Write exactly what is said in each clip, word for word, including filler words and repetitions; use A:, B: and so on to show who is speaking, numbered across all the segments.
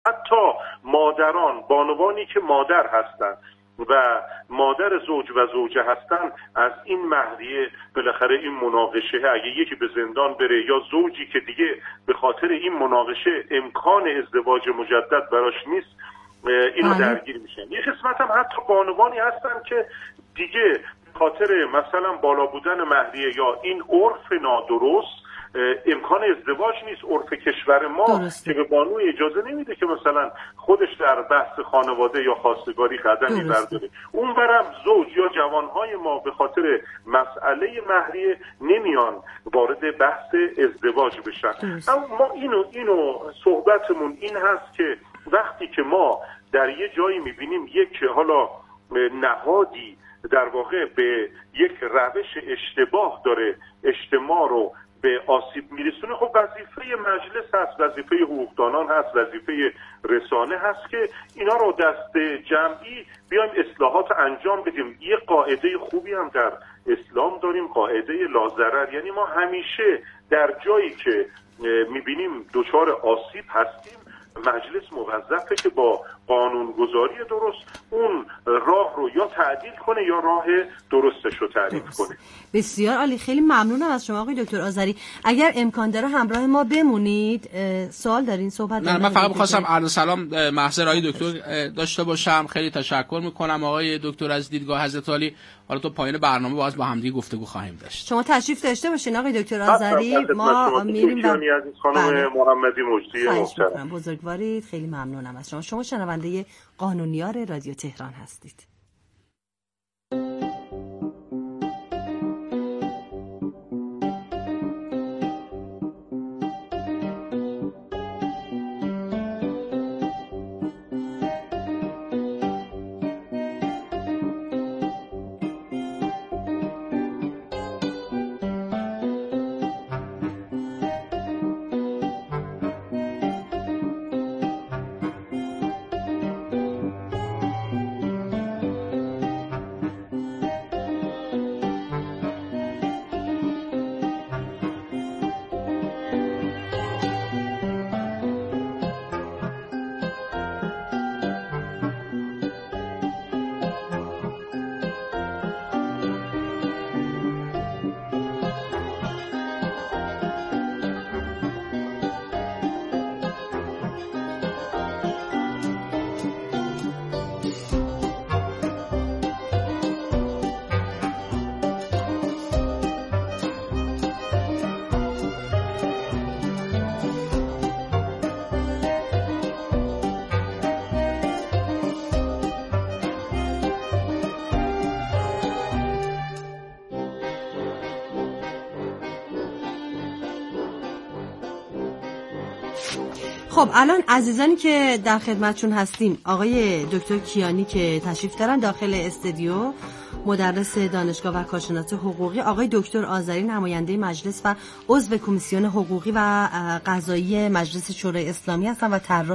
A: حتی مادران، بانوانی که مادر هستند و مادر زوج و زوجه هستن، از این مهریه بالاخره این مناقشه اگه یکی به زندان بره یا زوجی که دیگه به خاطر این مناقشه امکان ازدواج مجدد براش نیست اینو درگیر میشن. یه قسمت هم حتی بانوانی هستن که دیگه به خاطر مثلا بالا بودن مهریه یا این عرف نادرست امکان ازدواج نیست. عرف کشور ما درسته. که به بانو اجازه نمیده که مثلا خودش در بحث خانواده یا خواستگاری قدمی برداره. اون برم زوج یا جوانهای ما به خاطر مسئله مهریه نمیان وارد بحث ازدواج بشن. درسته. اما ما اینو اینو صحبتمون این هست که وقتی که ما در یه جایی میبینیم یک حالا نهادی در واقع به یک روش اشتباه داره اجتماع رو به آسیب میرسونه، خب وظیفه مجلس هست، وظیفه حقوقدانان هست، وظیفه رسانه هست که اینا رو دست جمعی بیایم اصلاحات انجام بدیم. یه قاعده خوبی هم در اسلام داریم، قاعده لاضرر، یعنی ما همیشه در جایی که میبینیم دچار آسیب هستیم مجلس موظفه که با قانونگذاری درست اون راه رو یا تعدیل کنه یا راه درستش رو تعریف کنه.
B: بسیار عالی، خیلی ممنونم از شما آقای دکتر آذری. اگر امکان داره همراه ما بمونید. سوال دارین؟ صحبت
C: نه، من فقط می‌خواستم عرض سلام محضر آقای دکتر داشته باشم. خیلی تشکر میکنم آقای دکتر از دیدگاه حضرت عالی. حالا تو پایین برنامه باز با همدیگه گفتگو خواهیم داشت.
B: شما تشریف داشته باشین آقای دکتر آذری. ما میریم و
A: خانم محمدی مجدی محترم،
B: بزرگوارید. خیلی ممنونم از شما. شما شنونده قانونیار رادیو تهران هستید. خب الان عزیزانی که در خدمتشون هستیم، آقای دکتر کیانی که تشریف دارن داخل استودیو، مدرس دانشگاه و کارشناس حقوقی، آقای دکتر آذری نماینده مجلس و عضو کمیسیون حقوقی و قضایی مجلس شورای اسلامی هستن و طراح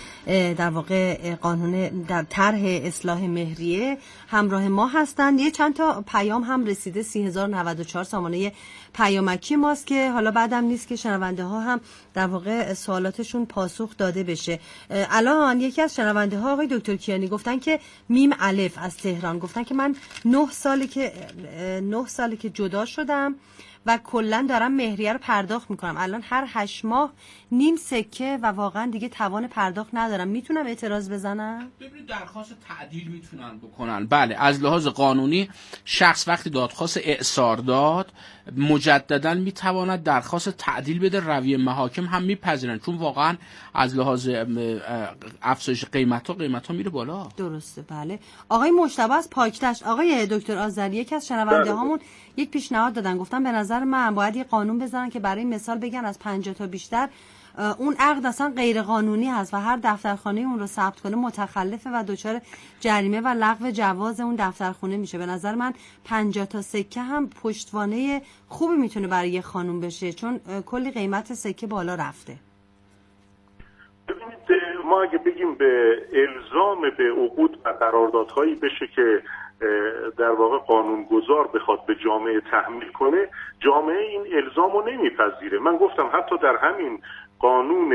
B: در واقع قانون در طرح اصلاح مهریه همراه ما هستند. یه چند تا پیام هم رسیده، سی هزار و نود و چهار سامانه پیامکی ماست که حالا بعدم نیست که شنونده ها هم در واقع سوالاتشون پاسخ داده بشه. الان یکی از شنونده ها آقای دکتر کیانی گفتن که میم الف از تهران گفتن که من نه ساله که نه ساله که جدا شدم و کلا دارم مهریه رو پرداخت میکنم. الان هر هشت ماه نیم سکه و واقعا دیگه توان پرداخت ندارم. میتونم اعتراض بزنم؟
C: ببینید درخواست تعدیل میتونن بکنن. بله، از لحاظ قانونی شخص وقتی دادخواست اعصار داد مجددا میتواند درخواست تعدیل بده. رویه محاکم هم میپذیرن، چون واقعا از لحاظ افزایش قیمت ها قیمت ها میره بالا.
B: درسته. بله. آقای مجتبی از پاکتشت، آقای دکتر آذری، یکی از شنونده هامون یک پیشنهاد دادن، گفتن به نظر من باید یه قانون بذارن که برای مثال بگن از پنجاه تا بیشتر اون عقد اصلا غیر قانونی هست و هر دفترخانه اون رو ثبت کنه متخلفه و دچار جریمه و لغو جواز اون دفترخانه میشه. به نظر من پنجاه تا سکه هم پشتوانه خوبی میتونه برای یه خانوم بشه، چون کلی قیمت سکه بالا رفته.
A: ببینید، ما اگه بگیم به الزام به عقود و قراردادهایی بشه که در واقع قانونگذار بخواد به جامعه تحمیل کنه، جامعه این الزامو نمیپذیره. من گفتم حتی در همین قانون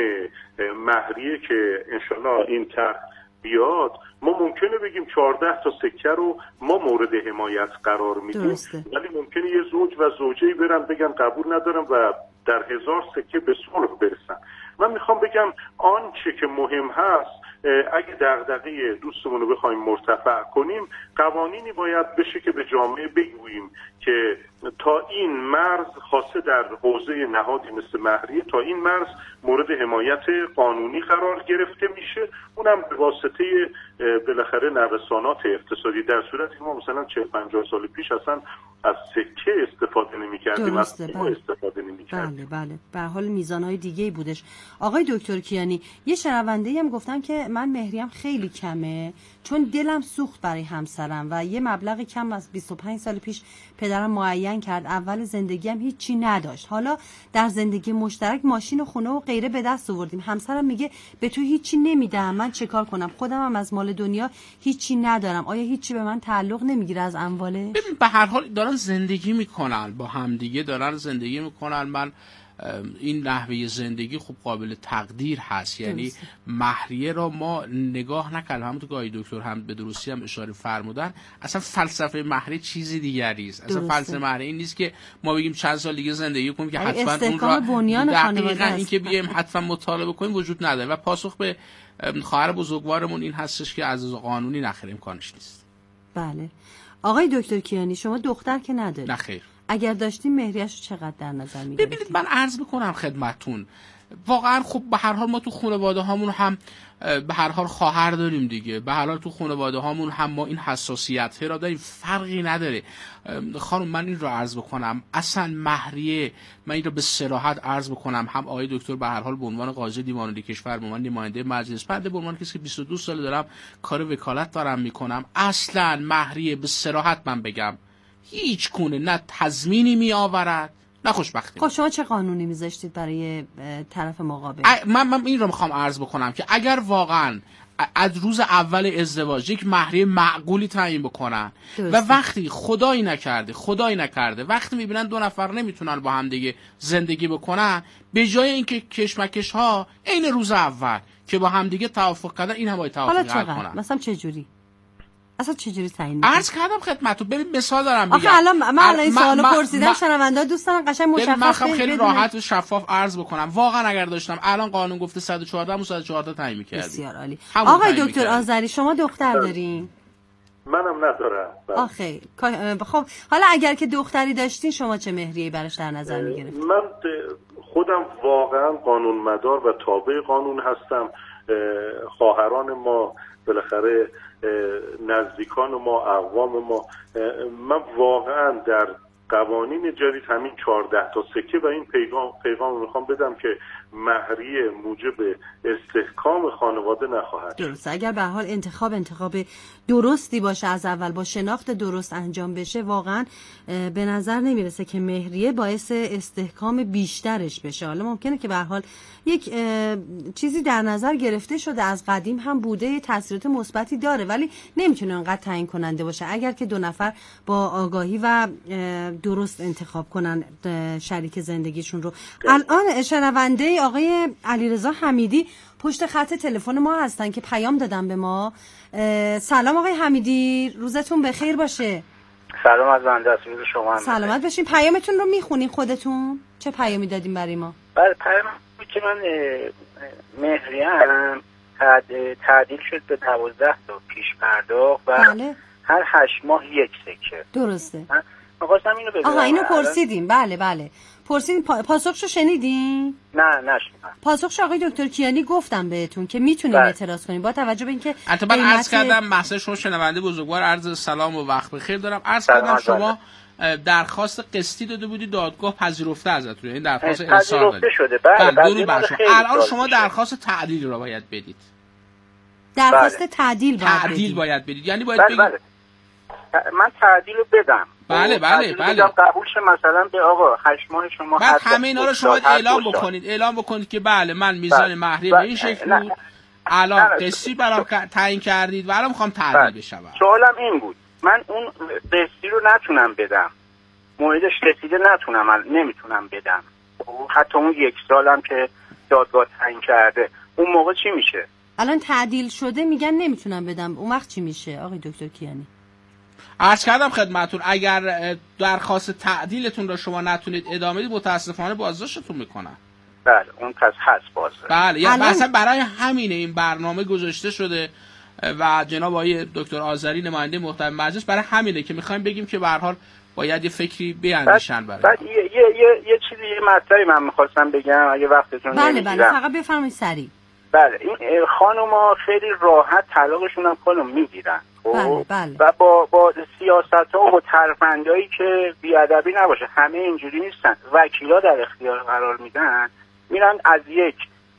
A: مهریه که انشالله این طرح بیاد، ما ممکنه بگیم چهارده تا سکه رو ما مورد حمایت قرار میدیم، ولی ممکنه یه زوج و زوجه‌ای برن بگن قبول ندارم و در هزار سکه به صلح برسن. من میخوام بگم آنچه که مهم هست، اگه دغدغه دوستمون رو بخوایم مرتفع کنیم، قوانینی باید بشه که به جامعه بگوییم که تا این مرز، خاصه در حوزه نهادی مثل مهریه، تا این مرز مورد حمایت قانونی قرار گرفته میشه، اونم به واسطه بالاخره نوسانات اقتصادی. در صورتی ما مثلا چهل پنجاه سال پیش اصلا از سکه استفاده نمی‌کردیم، از پول استفاده نمی‌کردیم.
B: بله بله، به حال میزان‌های دیگه‌ای بودش. آقای دکتر کیانی، یه شنونده‌ای هم گفتم که من مهریم خیلی کمه چون دلم سوخت برای همسرم و یه مبلغ کم از بیست و پنج سال پیش پدرم معین کرد. اول زندگیم هیچی نداشت، حالا در زندگی مشترک ماشین و خونه و غیره به دست آوردیم. همسرم میگه به تو هیچی نمیدم، من چه کار کنم؟ خودم هم از مال دنیا هیچی ندارم. آیا هیچی به من تعلق نمیگیره از امواله؟
C: ببین به هر حال دارن زندگی میکنن، با همدیگه دارن زندگی میکنن. من این نحوه زندگی خب قابل تقدیر هست، یعنی مهریه را ما نگاه نکردیم. همونطور که آقای دکتر هم به درستی هم اشاره فرمودن، اصلا فلسفه مهریه چیزی دیگری است. اصلا فلسفه مهریه این نیست که ما بگیم چند سال دیگه زندگی کنیم که حتما اون را دقیقاً این که بیایم حتما مطالبه کنیم وجود نداره. و پاسخ به خواهر بزرگوارمون این هستش که از قانونی نخیر امکانش نیست.
B: بله. آقای دکتر کیانی، شما دختر که ندارید؟
C: نه خیر.
B: اگر داشتیم مهریه‌شو چقدر در نظر می‌گرفتید؟
C: ببینید من عرض میکنم خدمتتون، واقعا خب به هر حال ما تو خانواده هامون هم به هر حال خواهر داریم دیگه، به هر حال تو خانواده هامون هم ما این حساسیت را داریم، فرقی نداره. خانم من این رو عرض بکنم، اصلا مهریه، من این رو به صراحت عرض بکنم، هم آقای دکتر به هر حال به عنوان قاضی دیوان کشور، به عنوان نماینده مجلس، بنده به عنوان کسی که بیست و دو سال دارم کار وکالت دارم میکنم، اصلا مهریه به صراحت من بگم هیچ گونه نه تضمینی می آورد نه خوشبختی.
B: خب شما چه قانونی میذاشتید برای طرف مقابل؟
C: من من این رو میخوام عرض بکنم که اگر واقعا از روز اول ازدواج یک مهریه معقولی تعیین بکنن و وقتی خدایی نکرده خدایی نکرده وقتی میبینن دو نفر نمیتونن با هم دیگه زندگی بکنن، به جای اینکه کشمکش ها عین روز اول که با هم دیگه توافق کردن، این هم باید توافق کنن.
B: مثلا چه جوری؟ اصلا چجوری تعیین می‌کنی؟
C: عرض کردم خدمتتون، ببین مثال دارم میگم.
B: آخه الان من الان این سوالو پرسیدم، شنوندا دوست دارن قشنگ مشخص
C: کنم. من خیلی راحت و شفاف عرض بکنم. واقعا اگر داشتم الان قانون گفته صد و چهارده صد و چهارده تعیین می‌کردیم.
B: بسیار عالی. آقای دکتر آذری، شما دختر دارین؟
A: منم ندارم.
B: آخه خب حالا اگر که دختری داشتین شما چه مهریه‌ای براش در نظر می‌گرفتید؟
A: من خودم واقعا قانون مدار و تابع قانون هستم. خواهران ما بالاخره نزدیکان ما، اقوام ما، من واقعا در قوانین جدید همین چهارده تا سکه و این پیغام پیغام میخوام بدم که مهریه موجب استحکام خانواده نخواهد.
B: درسته، اگر به حال انتخاب انتخاب درستی باشه، از اول با شناخت درست انجام بشه، واقعا به نظر نمیرسه که مهریه باعث استحکام بیشترش بشه. حالا ممکنه که به حال یک چیزی در نظر گرفته شده، از قدیم هم بوده، تاثیرات مثبتی داره، ولی نمیتونه انقدر تعیین کننده باشه اگر که دو نفر با آگاهی و درست انتخاب کنن شریک زندگیشون رو. الان شنونده آقای علیرضا حمیدی پشت خط تلفن ما هستن که پیام دادن به ما. سلام آقای حمیدی، روزتون بخیر باشه.
D: سلام از بنده است، روز شما هم
B: سلامت باشین. پیامتون رو میخونین خودتون؟ چه پیامی دادین برای ما؟
D: بله، پیام که من مهریم تعدیل شد به دوازده تا پیش پرداخت و بله. هر هشت ماه یک سکه.
B: درسته.
D: می‌خواستم اینو بگم.
B: آها اینو پرسیدیم. بله بله پرسیدیم. پا... پاسخشو شنیدین؟
D: نه نشنیدم.
B: پاسخش آقای دکتر کیانی گفتم بهتون که میتونین اعتراض کنین با توجه به اینکه
C: البته من عرض کردم محضر شما شنونده بزرگوار عرض سلام و وقت بخیر دارم. عرض کردم شما درخواست قسطی داده بودی، دادگاه پذیرفته ازتون، این درخواست ارسال
D: پذیرفته شده. بله
C: بله. الان شما درخواست تعدیل رو باید بدید.
B: درخواست تعدیل باید
C: تعدیل باید بدید، یعنی باید
D: بله
C: بگید
D: بله. من تعدیل رو بدم.
C: بله بله بله
D: قبول شه مثلا به آقا هشت ماه شما
C: بعد همه اینا رو شما اعلام بکنید اعلام بکنید که بله من میزان مهریه به این شکل بود، الان قسطی برام تعیین کردید و الان میخوام تعدیل بشم.
D: سوالم این بود، من اون قسطی رو نتونم بدم، موعدش رسیده، نتونم نمیتونم بدم، حتی اون یک سالم که دادگاه تعیین کرده، اون موقع چی میشه؟
B: الان تعدیل شده میگن نمیتونم بدم، اون وقت چی میشه آقای دکتر کیانی؟
C: عرض کردم خدمتتون اگر درخواست تعدیلتون رو شما نتونید ادامه بدید متاسفانه بازداشتتون میکنن.
D: بله اون پس هست بازداشت.
C: بله یا
B: الان...
C: مثلا برای همینه این برنامه گذاشته شده و جناب آقای دکتر آذری نماینده محترم مجلس برای همینه که میخوایم بگیم که به هر حال باید یه فکری بیاندیشن برای
D: بعد یه یه یه, یه چیزی یه مطلبی من می‌خواستم بگم اگه وقتتون
B: بله بله فقط بفرمایید سریع.
D: بله این خانوما خیلی راحت طلاقشون هم خودم میگیرن
B: بله بله.
D: و با با سیاست‌ها و ترفندایی که بی‌ادبی نباشه، همه اینجوری نیستن. وکیلا در اختیار قرار میدن، میرن از یک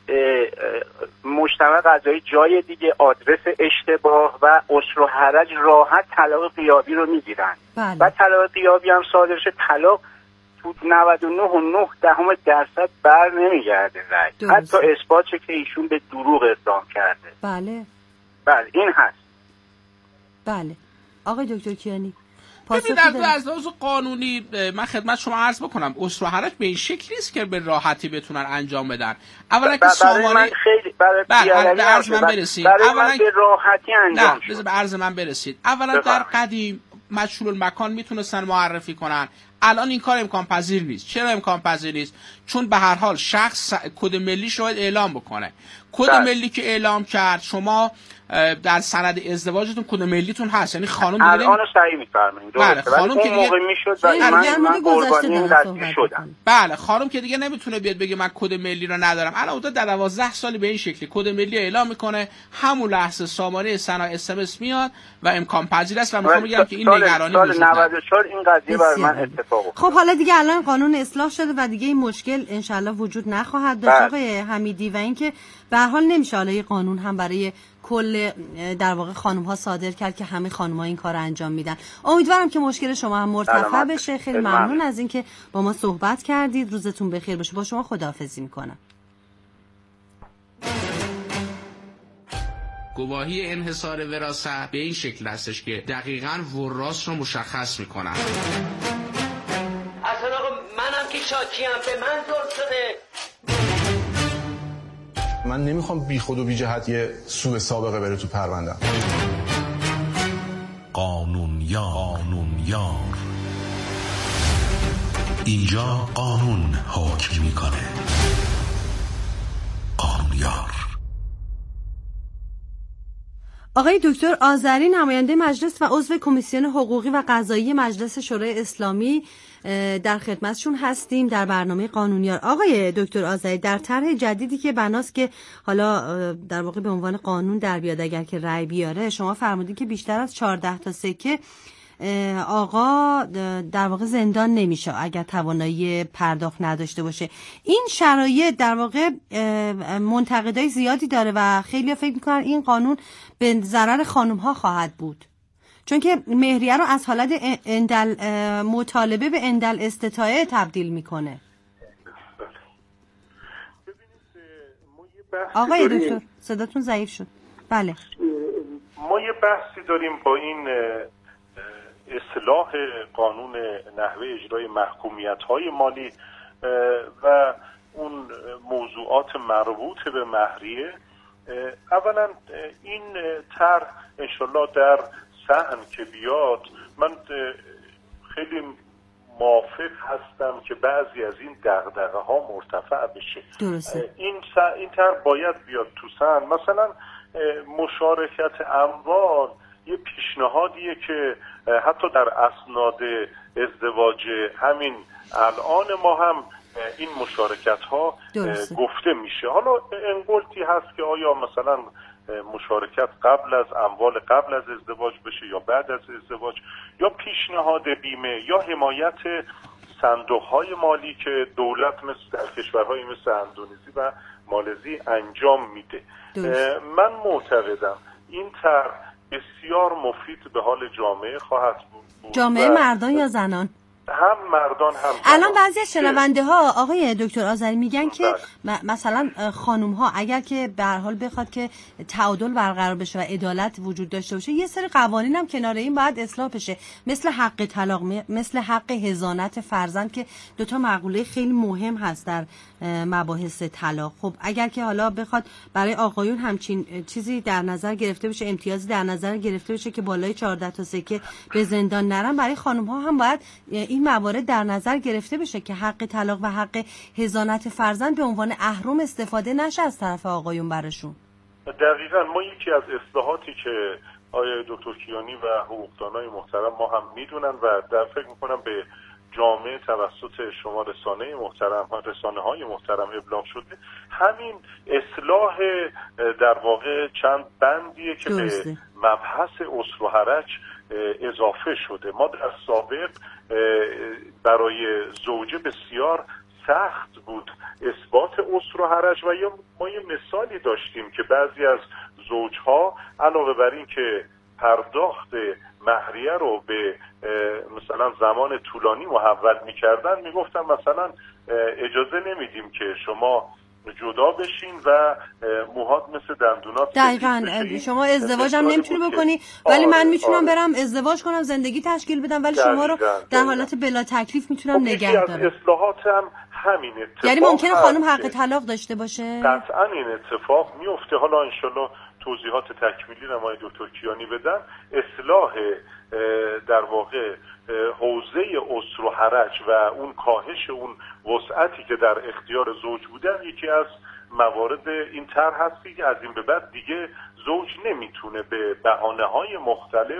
D: مجتمع قضایی جای دیگه آدرس اشتباه و عسر و حرج راحت طلاق غیابی رو میگیرن.
B: بله.
D: و طلاق غیابی هم صادر شه، طلاق تو نود و نه و نه دهم درصد بر نمیگرده رأی، حتی اثبات شه که ایشون به دروغ اقدام کرده.
B: بله
D: بله این هست.
B: بله آقای دکتر کیانی
C: ببینید از لحاظ قانونی من خدمت شما عرض بکنم عسر و حرج به این شکلی است که به راحتی بتونن انجام بدن. اولا که سامانه
D: من خیلی برای
C: به عرض من برسید.
D: اولا به راحتی انجام
C: شد. به عرض من برسید. اولا در قدیم مجهول المکان میتونستن معرفی کنن، الان این کار امکان پذیر نیست. چرا امکان پذیر نیست؟ چون به هر حال شخص کد ملیش رو باید اعلام بکنه. کد ملی که اعلام کرد شما در سند ازدواجتون کد ملیتون هست، یعنی خانم دیگه
D: الان صحیح می‌فرمایید.
C: بله خانم که دیگه
D: میشد و من من قربانی این قضیه شدم.
C: بله خانم که دیگه نمیتونه بیاد بگه من کد ملی رو ندارم. الان حدود دوازده سال به این شکلی کد ملی اعلام میکنه، همون لحظه سامانه صنایع اس ام اس میاد و امکان پذیر است و میخوام بگم که این نگرانی وجود
D: نداره. سال نود و چهار این قضیه برای من اتفاق افتاد.
B: خب حالا دیگه الان قانون اصلاح شده و دیگه این مشکل انشالله وجود نخواهد داشت آقای حمیدی، و اینکه به هر حال نمیشه حالا قانون هم برای کل در واقع خانم ها صادر کرد که همه خانم ها این کار انجام میدن. امیدوارم که مشکل شما هم مرتفع بشه. خیلی ممنون از اینکه با ما صحبت کردید. روزتون بخیر باشه. با شما خداحافظی میکنم.
C: گواهی انحصار وراثت به این شکل هستش که دقیقاً وراث رو مشخص میکنن.
E: اصلا آقا منم که شاکیم، به من ظلم شده.
F: من نمیخوام بی خود و بی جهت یه سوء سابقه بره تو پروندم.
G: قانون یا قانون یار، اینجا قانون حکم میکنه. قانون یار.
B: آقای دکتر آذری نماینده مجلس و عضو کمیسیون حقوقی و قضایی مجلس شورای اسلامی در خدمتشون هستیم در برنامه قانونیار. آقای دکتر آذری در طرح جدیدی که بناست که حالا در واقع به عنوان قانون در بیاد اگر که رأی بیاره، شما فرمودید که بیشتر از چهارده تا سکه آقا در واقع زندان نمیشه اگر توانایی پرداخت نداشته باشه. این شرایط در واقع منتقدای زیادی داره و خیلی فکر میکنن این قانون به ضرر خانم ها خواهد بود، چون که مهریه رو از حالت اندل مطالبه به اندل استطاعه تبدیل میکنه. آقای دکتر صداتون ضعیف شد. بله
A: ما یه بحثی داریم با این اصلاح قانون نحوه اجرای محکومیت‌های مالی و اون موضوعات مربوط به مهریه. اولا این طرح انشالله در صحن که بیاد، من خیلی موافق هستم که بعضی از این دغدغه ها مرتفع بشه.
B: درسته.
A: این این طرح باید بیاد تو صحن. مثلا مشارکت اموال یه پیشنهادیه که حتی در اسناد ازدواج همین الان ما هم این مشارکت ها گفته میشه. حالا انگلتی هست که آیا مثلا مشارکت قبل از اموال قبل از ازدواج بشه یا بعد از ازدواج، یا پیشنهاد بیمه یا حمایت صندوق های مالی که دولت مثل در کشورهای مثل اندونزی و مالزی انجام میده. من معتقدم این طرح بسیار مفید به حال جامعه خواهد بود.
B: جامعه مردان یا زنان؟
A: هم مردان هم
B: الان بعضی از شنونده ها آقای دکتر آذری میگن که مثلا خانم ها اگر که به هر حال بخواد که تعادل برقرار بشه و عدالت وجود داشته باشه، یه سری قوانین هم کنار این باید اصلاح بشه، مثل حق طلاق، مثل حق حضانت فرزند که دو تا مقوله خیلی مهم هست در مباحث طلاق. خب اگر که حالا بخواد برای آقایون همچین چیزی در نظر گرفته بشه، امتیازی در نظر گرفته بشه که بالای چهارده تا سکه به زندان نرن، برای خانم ها هم باید این موارد در نظر گرفته بشه که حق طلاق و حق حضانت فرزند به عنوان اهرم استفاده نشه از طرف آقایون براشون.
A: دقیقاً ما یکی از اصلاحاتی که آقای دکتر کیانی و حقوقدانای محترم ما هم میدونن و در فکر میکنم به جامعه توسط شما رسانه محترم ها رسانه های محترم ابلاغ شده، همین اصلاح در واقع چند بندیه که درسته. به مبحث اسر و حرج اضافه شده. ما در سابق برای زوجه بسیار سخت بود اثبات اسر و حرج و ما یه مثالی داشتیم که بعضی از زوجها علاوه بر این که پرداخت مهریه رو به مثلا زمان طولانی محول میکردن، میگفتن مثلا اجازه نمیدیم که شما جدا بشین و موهات مثل دندونات.
B: دقیقاً شما ازدواج هم نمیتونی بکنی ولی آره، من میتونم آره. برم ازدواج کنم، زندگی تشکیل بدم، ولی شما رو در حالت بلا تکلیف میتونم نگه دارم.
A: از اصلاحات هم همین اتفاق،
B: یعنی ممکنه خانم حق طلاق داشته باشه؟
A: قطعاً این اتفاق میفته. حالا انشالله توضیحات تکمیلی رو آقای دکتر کیانی بدن. اصلاح در واقع حوزه اسر و حرج و اون کاهش اون وسعتی که در اختیار زوج بودن یکی از موارد این طرح هستی که از این به بعد دیگه زوج نمیتونه به بهانه‌های مختلف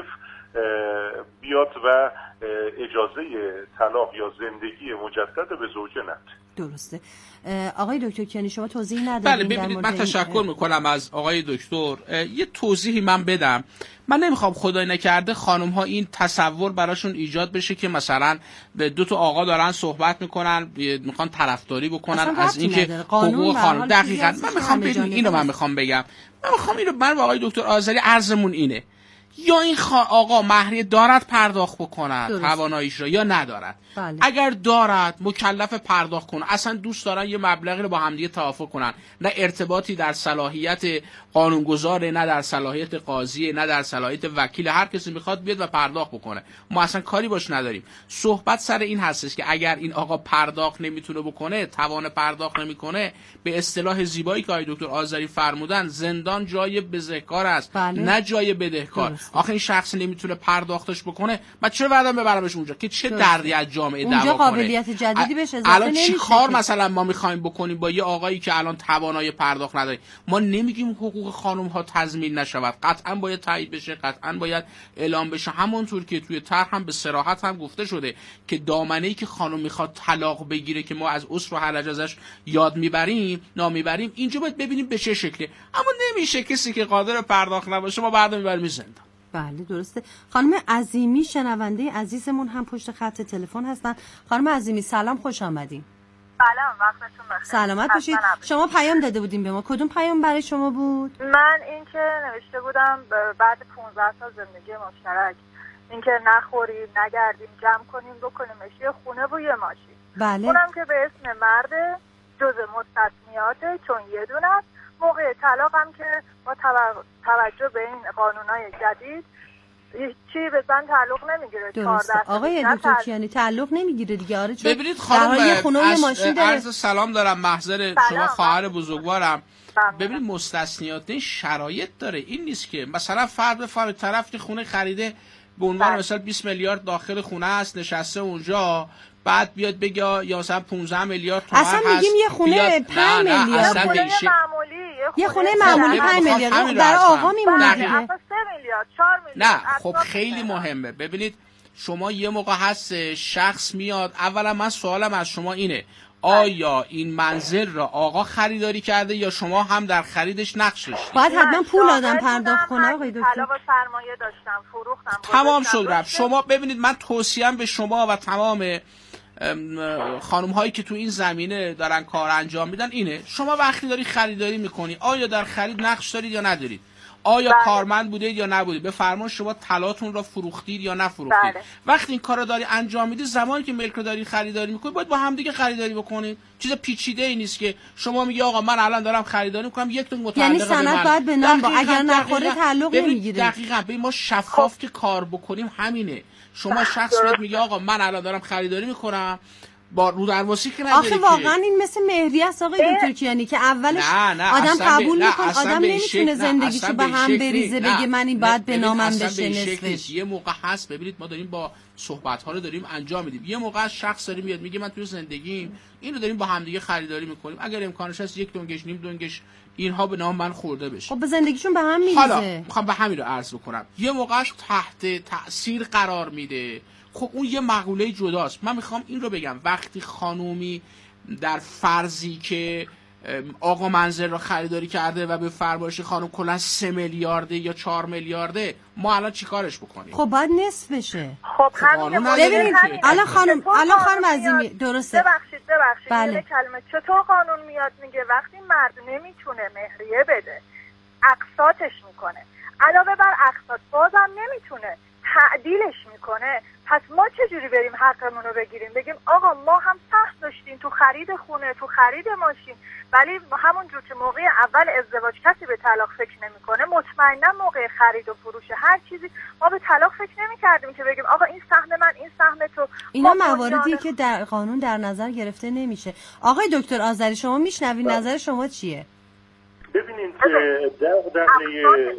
A: بیاد و اجازه طلاق یا زندگی مجدد به زوجه نده.
B: درسته. آقای دکتر کیانی شما توضیح ندادید؟
C: بله ببینید من تشکر میکنم از آقای دکتر. یه توضیحی من بدم. من نمیخوام خدای نکرده خانم ها این تصور براشون ایجاد بشه که مثلا به دو تا آقا دارن صحبت میکنن میخوان طرفداری بکنن از اینکه حقوق خانم. دقیقاً من میخوام ببین اینو من میخوام بگم من میخوام اینو من با آقای دکتر آذری عرضمون اینه، یا این آقا مهریه دارد پرداخت بکند تواناییش را یا ندارد.
B: بله.
C: اگر دارد مکلف پرداخت کنه. اصلا دوست دارن یه مبلغی رو با همدیگه توافق کنن، نه ارتباطی در صلاحیت قانونگذاره، نه در صلاحیت قاضیه، نه در صلاحیت وکیل. هر کسی میخواد بیاد و پرداخت بکنه، ما اصلا کاری باش نداریم. صحبت سر این هستش که اگر این آقا پرداخت نمیتونه بکنه، توان پرداخت نمیکنه، به اصطلاح زیبایی که آقای دکتر آذری فرمودن، زندان جای بزهکار است.
B: بله.
C: نه جای بدهکار. آخه این شخص نمیتونه پرداختش بکنه، بعد چرا بعدم ببرمش اونجا که چه دردی از جامعه دعوا کنه؟
B: اونجا قابلیت جدیدی بهش اضافه
C: الان
B: نمیشه.
C: چی کار مثلا ما میخوایم بکنیم با یه آقایی که الان توانایی پرداخت نداره؟ ما نمیگیم حقوق خانم ها تضمین نشود، قطعا باید تایید بشه، قطعا باید اعلام بشه. همونطور که توی طرح هم به صراحت هم گفته شده که دامنه‌ای که خانم میخواد طلاق بگیره که ما از اسر و حرج ازش یاد میبریم نامیبریم، اینجا باید ببینیم به چه شکلی. اما نمیشه کسی که قادر پرداخت نباشه ما بعد میبریم زندان.
B: بله درسته. خانم عظیمی شنونده عزیزمون هم پشت خط تلفن هستن. خانم عظیمی سلام، خوش آمدین.
H: سلام، وقتتون بخیر.
B: سلامت باشید. شما پیام داده بودیم به ما، کدوم پیام برای شما بود؟
H: من این که نوشته بودم بعد پانزده سال زندگی مشترک این که نخوریم نگردیم جمع کنیم بکنیمش یه خونه و یه ماشین.
B: بله.
H: اونم که به اسم مرد جز مستثنیاته چون یه دونه است. موقع طلاق هم که با توجه به این قانونای جدید چی به زن تعلق نمیگیره.
B: درسته. آقای دکتر کیانی تعلق نمیگیره دیگه. آره چون
C: ببینید خانم
B: از...
C: عرض سلام دارم، محضر شما خواهر بزرگوارم. ببینید مستثنیات این شرایط داره، این نیست که مثلا فرد به فرد طرف که خونه خریده به عنوان مثلا بیست میلیارد داخل خونه است نشسته اونجا، بعد بیاد بگه یا مثلا پانزده میلیارد تومان هست.
B: اصلا میگیم یه خونه پنج میلیارد.
H: یه خونه معمولی،
B: یه خونه معمولی پنج میلیارد در آقا میمونه دیگه.
H: سه میلیارد، چهار میلیارد.
C: نه خب خیلی مهمه. ببینید شما یه موقع هست شخص میاد، اولا من سوالم از شما اینه آیا این منزل را آقا خریداری کرده یا شما هم در خریدش نقش داشتید؟
B: باید حتما پول آدم پرداخت کنه آقای دکتر.
H: طلا و سرمایه داشتم، فروختم.
C: تمام شد رفت. شما ببینید من توصیه‌ام به شما و تمام خانم هایی که تو این زمینه دارن کار انجام میدن اینه، شما وقتی داری خریداری میکنی آیا در خرید نقش دارید یا ندارید؟ آیا
H: بله.
C: کارمند بودید یا نبودید، به فرمان شما طلاتون را فروختید یا نفروختید.
H: بله.
C: وقتی این کارو داری انجام میدی، زمانی که ملک رو داری خریداری میکنید باید با هم دیگه خریداری بکنید. چیز پیچیده ای نیست که شما میگی آقا من الان دارم خریداری میکنم یک تا متعلق
B: یعنی سند باید به نام با اگر نخوره تعلق نمیگیره.
C: دقیقاً به ما شفاف که کار بکنیم همینه. شما شخص میاد میگه آقا من الان دارم خریداری میکنم با رو درواسی که نداره.
B: آخه واقعا این مثل مهریه است آقای دکتر کیانی که اولش
C: نه نه
B: آدم قبول میکنه، آدم
C: به
B: نمیتونه زندگیشو به هم بریزه بگه من این باید به نامم بشه نصفش.
C: یه موقع هست ببینید ما داریم با صحبت ها رو داریم انجام میدیم، یه موقع شخص داره میاد میگه من توی زندگیم اینو داریم با هم دیگه خریداری میکنیم، اگر امکانش هست یک دونگش نیم دونگش اینها به نام من خورده بشه.
B: خب به زندگیشون به هم میریزه.
C: حالا میخوام به همین رو عرض بکنم، یه موقعش تحت تأثیر قرار میده، خب اون یه مقوله جداست. من میخوام این رو بگم وقتی خانومی در فرضی که آقا منزل رو خریداری کرده و به فرمایش خانم کلا سه میلیارده یا چهار میلیارده، ما الان چیکارش بکنیم؟
B: خب باید نصف بشه.
H: خب همین
B: ببینید الان خانم الان خانم عظیمی درسته.
H: ببخشید ببخشید
B: بله.
H: یه کلمه چطور قانون میاد میگه وقتی مرد نمیتونه مهریه بده اقساطش میکنه، علاوه بر اقساط بازم نمیتونه تعدیلش میکنه، پس ما چجوری بریم حقمون رو بگیریم بگیم آقا ما هم سهم داشتیم تو خرید خونه تو خرید ماشین، ولی همون جور که موقع اول ازدواج کسی به طلاق فکر نمیکنه، مطمئنا موقع خرید و فروش هر چیزی ما به طلاق فکر نمیکردیم که بگیم آقا این سهم من این سهم تو.
B: اینا مواردیه که در قانون در نظر گرفته نمیشه. آقای دکتر آذری شما میشنوید، نظر شما چیه؟
A: ببینید دغدغه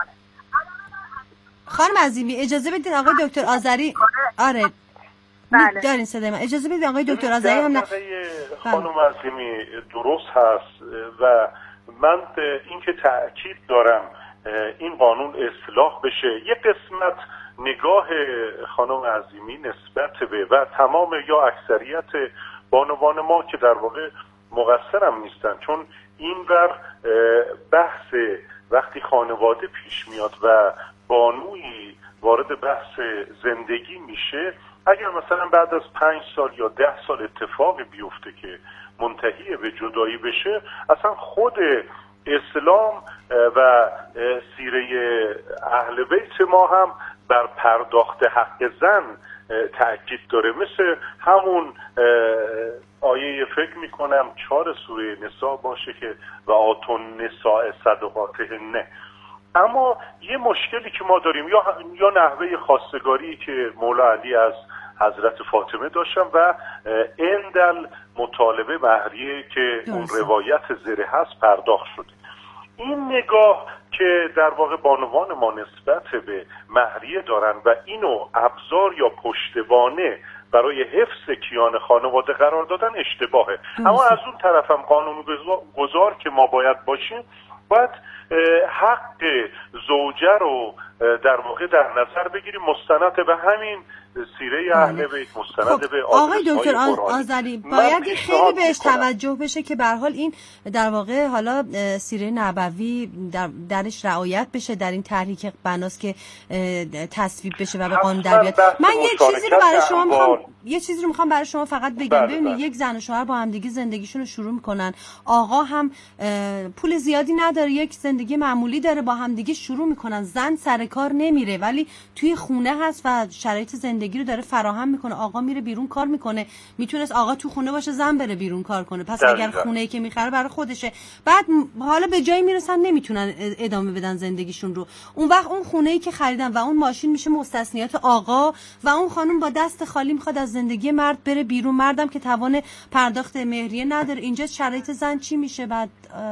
B: خانم عظیمی اجازه بدید آقای دکتر آذری آره
H: بله.
B: دارین صدای من، اجازه بدید آقای دکتر آذری هم نه.
A: خانم عظیمی درست هست و من اینکه تأکید دارم این قانون اصلاح بشه. یه قسمت نگاه خانم عظیمی نسبت به و تمام یا اکثریت بانوان ما که در واقع مقصرم نیستن، چون این بر بحث وقتی خانواده پیش میاد و بانویی وارد بحث زندگی میشه، اگر مثلا بعد از پنج سال یا ده سال اتفاقی بیفته که منتهی به جدایی بشه، اصلا خود اسلام و سیره اهل بیت ما هم بر پرداخت حق زن تأکید داره، مثل همون آیه فکر میکنم چهار سوره نساء باشه که و آتون نساء صدقاتهن. اما یه مشکلی که ما داریم یا یا نحوه خواستگاری که مولا علی از حضرت فاطمه داشتن و اندل مطالبه مهریه که اون روایت زره هست پرداخت شده. این نگاه که در واقع بانوان ما نسبت به مهریه دارن و اینو ابزار یا پشتوانه برای حفظ کیان خانواده قرار دادن اشتباهه. اما از اون طرف هم قانون گذار که ما باید باشیم، باید حق زوجه رو در واقع در نظر بگیریم مستند به همین سیره اهل بیت، مستند
B: خب
A: به
B: آقای دکتر آذری باید خیلی بهش توجه بشه که به هر حال این در واقع حالا سیره نبوی در درش رعایت بشه در این طرحی که بناست که تصویب بشه و به قانون در بیاد. من یه چیزی رو برای شما میخوام یه چیزی رو میخوام برای شما فقط بگم. ببینید یک زن و شوهر با هم دیگه زندگیشون رو شروع میکنن، آقا هم پول زیادی نداره، یک زندگی معمولی داره، با هم دیگه شروع میکنن، زن سر کار نمیره ولی توی خونه هست و شرایط زندگی رو داره فراهم میکنه، آقا میره بیرون کار میکنه، میتونست آقا تو خونه باشه زن بره بیرون کار کنه، پس اگر خونه‌ای که میخره برای خودشه، بعد حالا به جایی میرسن نمیتونن ادامه بدن زندگیشون رو، اون وقت اون خونه‌ای که خریدن و اون ماشین میشه مستثنیات آقا و اون خانم با دست خالی میخواد از زندگی مرد بره بیرون، مردم که توان پرداخت مهریه نداره. اینجا شرایط زن چی میشه؟ بعد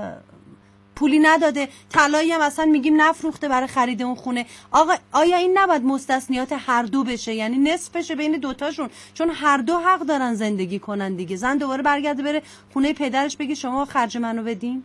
B: پولی نداده، طلایی هم اصلا میگیم نفروخته برای خرید اون خونه. آقا آیا این نباید مستثنیات هر دو بشه، یعنی نصف بشه بین دوتاشون، چون هر دو حق دارن زندگی کنن دیگه. زن دوباره برگرده بره خونه پدرش بگه شما خرج منو بدین.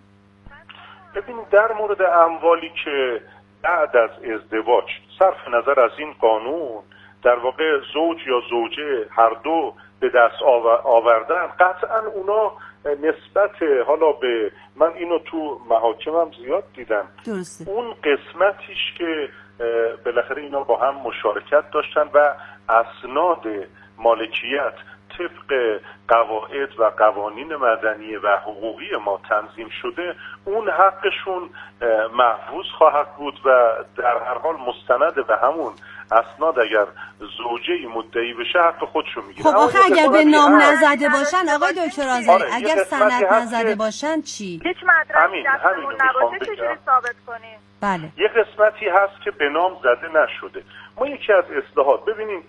A: ببینید در مورد اموالی که بعد از ازدواج صرف نظر از این قانون در واقع زوج یا زوجه هر دو به دست آوردن، قطعا اونا نسبت حالا به من اینو تو محاکمم زیاد دیدم،
B: درسته.
A: اون قسمتیش که بالاخره اینا با هم مشارکت داشتن و اسناد مالکیت طبق قواعد و قوانین مدنی و حقوقی ما تنظیم شده اون حقشون محفوظ خواهد بود و در هر حال مستند به همون اسناد اگر زوجه‌ای مدعی بشه حق خودشو میگیره.
B: خب آخه اگر به نام نزده باشن آقای دکتر آذری، آره اگر سند نزده باشن چی؟
H: هیچ مدرکی دستمون نباشه چجوری ثابت کنیم؟
B: بله.
A: یه قسمتی هست که به نام زده نشده. ما یکی از اصلاحات ببینیم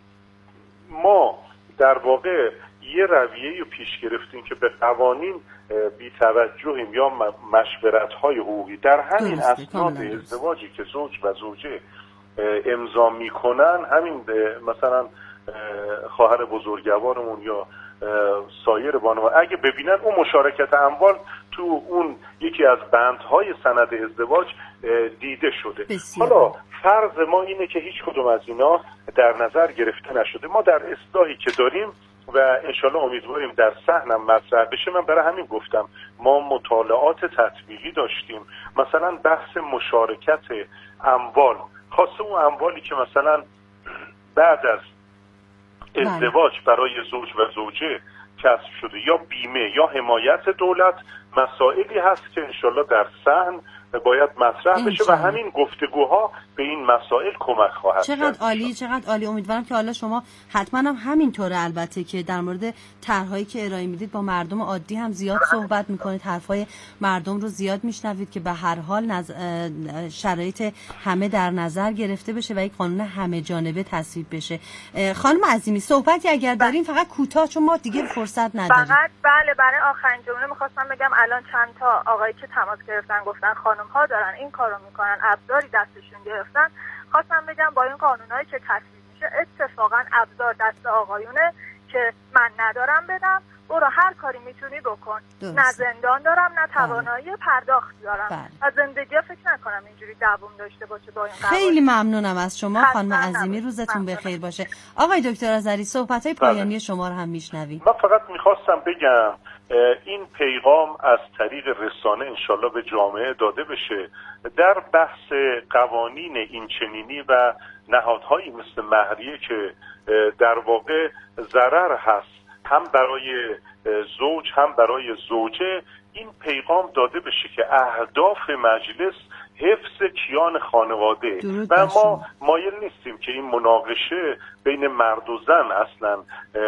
A: ما در واقع یه رویه‌ای رو پیش گرفتیم که به قوانین بی توجهیم یا مشورت‌های حقوقی در همین اسناد ازدواجی که زوج و زوجه امضا میکنن، همین مثلا خواهر بزرگوارمون یا سایر بانوان اگه ببینن اون مشارکت اموال تو اون یکی از بندهای سند ازدواج دیده شده. بسیار. حالا فرض ما اینه که هیچ کدوم از اینا در نظر گرفته نشده. ما در اصلاحی که داریم و انشالله امیدواریم در صحنم مطرح بشه، من برای همین گفتم ما مطالعات تطبیقی داشتیم، مثلا بحث مشارکت اموال، خاصه اون اموالی که مثلا بعد از ازدواج برای زوج و زوجه کسب شده یا بیمه یا حمایت دولت، مسائلی هست که انشالله در صحن باید مطرح بشه و همین گفتگوها به این مسائل کمک خواهد کرد.
B: چقدر عالی، چقدر عالی. امیدوارم که حالا شما حتما هم همینطوره، البته که در مورد طرح‌هایی که ارائه میدید با مردم عادی هم زیاد صحبت میکنید، حرفای مردم رو زیاد میشنوید که به هر حال نز... شرایط همه در نظر گرفته بشه و یک قانون همه جانبه تصویب بشه. خانم عظیمی صحبتی اگر دارین فقط کوتاه، چون ما دیگه فرصت نداریم.
H: فقط بله، برای آخرین جمله می‌خواستم بگم الان چند تا آقایی که تماس گرفتن گفتن خانم ها دارن این کارو میکنن، ابزاری دستشون گرفتن. خواستم بگم با این قانونایی که تصویب میشه اتفاقا ابزار دست آقایونه که من ندارم بدم، برو هر کاری میتونی بکن. درست. نه زندان دارم نه توانایی پرداخت دارم. از زندگی فکر نکنم اینجوری دوام داشته باشه با این قوانین.
B: خیلی ممنونم از شما خانم عظیمی، روزتون بخیر باشه. آقای دکتر آذری صحبت‌های پایانی بله. شما رو هم میشنویم.
A: من فقط میخواستم بگم این پیغام از طریق رسانه انشالله به جامعه داده بشه. در بحث قوانین اینچنینی و نهادهایی مثل مهریه که در واقع ضرر هست هم برای زوج هم برای زوجه، این پیغام داده بشه که اهداف مجلس حفظ کیان خانواده و ما مایل نیستیم که این مناقشه بین مرد و زن اصلا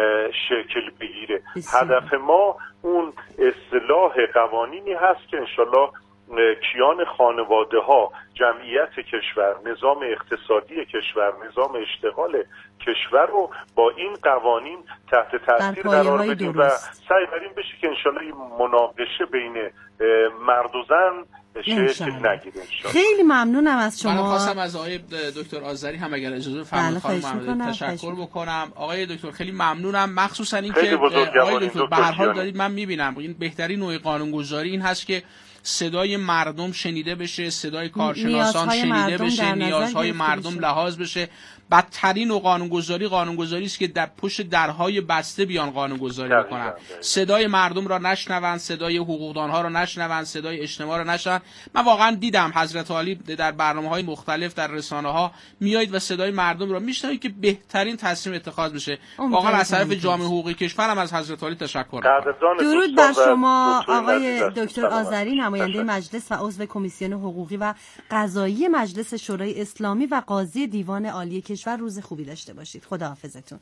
A: شکل بگیره. هدف ما اون اصلاح قوانینی هست که انشالله کیان خانواده ها، جمعیت کشور، نظام اقتصادی کشور، نظام اشتغال کشور رو با این قوانین تحت تاثیر قرار بدیم و سعی بریم بشه که انشالله این مناقشه بین مرد و زن شکل نگیره.
B: خیلی ممنونم از شما.
C: من خواستم از آقای دکتر آذری هم اگر اجازه بفرمایید خانم تشکر بکنم. آقای دکتر خیلی ممنونم، مخصوصا اینکه آقای دکتر به هر حال دارید، من میبینم این بهترین نوع قانونگذاری این هست که صدای مردم شنیده بشه، صدای کارشناسان شنیده بشه، نیازهای مردم لحاظ بشه. بدترین و قانونگذاری قانونگذاری است که در پشت درهای بسته بیان قانونگذاری بکنن، صدای مردم را نشنون، صدای حقوقدانها را نشنون، صدای اجتماع را نشنون. من واقعا دیدم حضرت عالی در برنامه‌های مختلف در رسانه‌ها میایید و صدای مردم را میشنوید که بهترین تصمیم اتخاذ بشه. واقعا از طرف جامعه حقوقی کشورم از حضرت عالی تشکر می‌کنم.
B: درود بر شما آقای دکتر آذری، نماینده مجلس و عضو کمیسیون حقوقی و قضایی مجلس شورای اسلامی و قاضی دیوان عالی کشور. روز خوبی داشته باشید. خداحافظتون.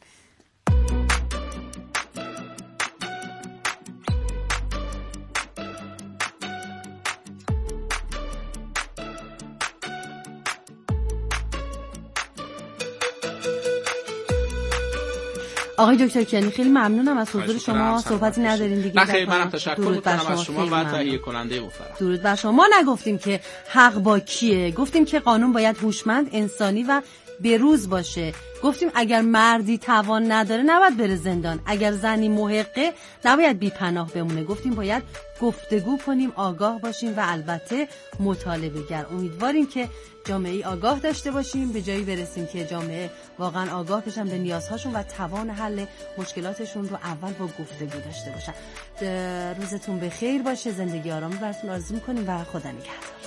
B: آقای دکتر کیانی خیلی ممنونم از حضور شما. صحبتی ندارین دیگه؟
C: خیلی منم تشکر می‌کنم از شما و تهیه کننده محترم.
B: درود بر شما. ما نگفتیم که حق با کیه، گفتیم که قانون باید هوشمند، انسانی و بروز باشه. گفتیم اگر مردی توان نداره نباید بره زندان، اگر زنی محقه نباید بی پناه بمونه. گفتیم باید گفتگو کنیم، آگاه باشیم و البته مطالبه گر. امیدواریم که جامعه آگاه داشته باشیم، به جایی برسیم که جامعه واقعا آگاه بشن به نیازهاشون و توان حل مشکلاتشون رو اول با گفتگو داشته باشن. روزتون بخیر باشه، زندگی آرامی براتون آرزو می‌کنیم و خدا نگهدار.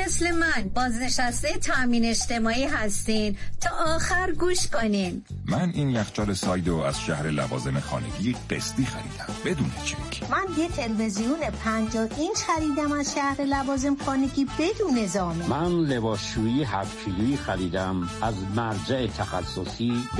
I: مثل من بازنشسته تامین اجتماعی هستین تا آخر گوش کنین.
J: من این یخچال سایدو از شهر لوازم خانگی قسطی خریدم بدون چک.
K: من یه تلویزیون پنجاه اینچ خریدم از شهر لوازم خانگی بدون ضامن.
L: من لباسشویی هفت کیلویی خریدم از مرجع تخصصی